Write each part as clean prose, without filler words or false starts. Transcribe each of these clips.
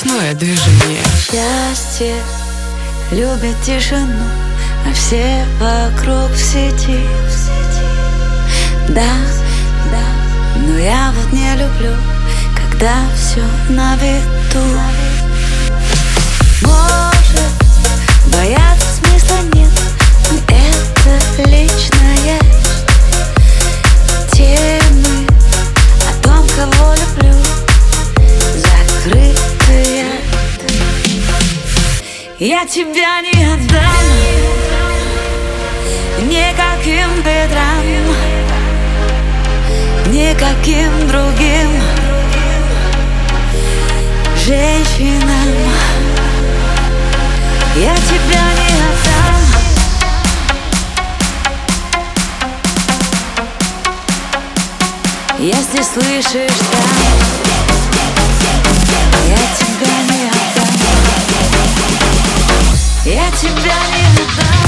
Ручное движение. Счастье любит тишину, а все вокруг в сети. Да, но я вот не люблю, когда все на виду. Может, бояться смысла нет, но это личное. Темы о том, кого люблю, закрытые. Я тебя не отдам никаким ветрам, никаким другим женщинам. Я тебя не отдам. Если слышишь, да, я тебя не отдам. Я тебя не отдам.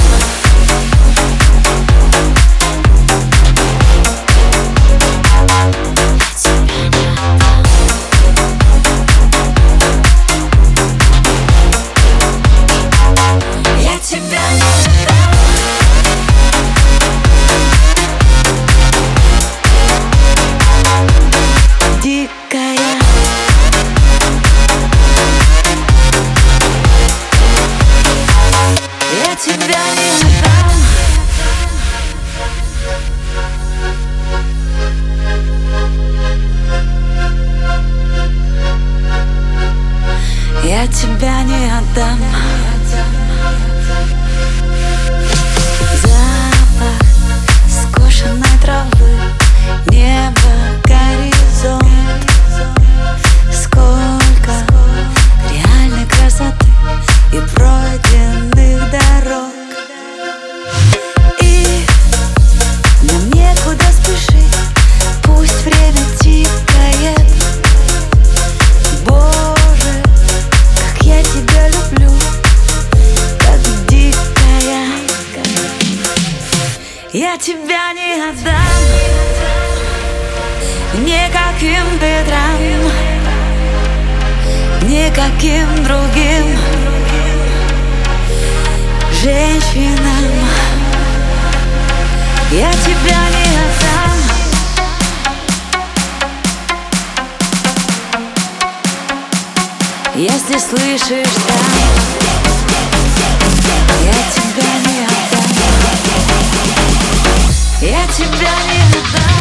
Я тебя не отдам. Запах скошенной травы, небо, горизонт. Сколько реальной красоты и пройденных дорог. И нам некуда спешить, пусть время тикает. Боже, как я тебя люблю, как дикая. Я тебя не отдам никаким ветрам, никаким другим женщинам. Я тебя не отдам. Если слышишь, да, я тебя не отдам. Я тебя не отдам.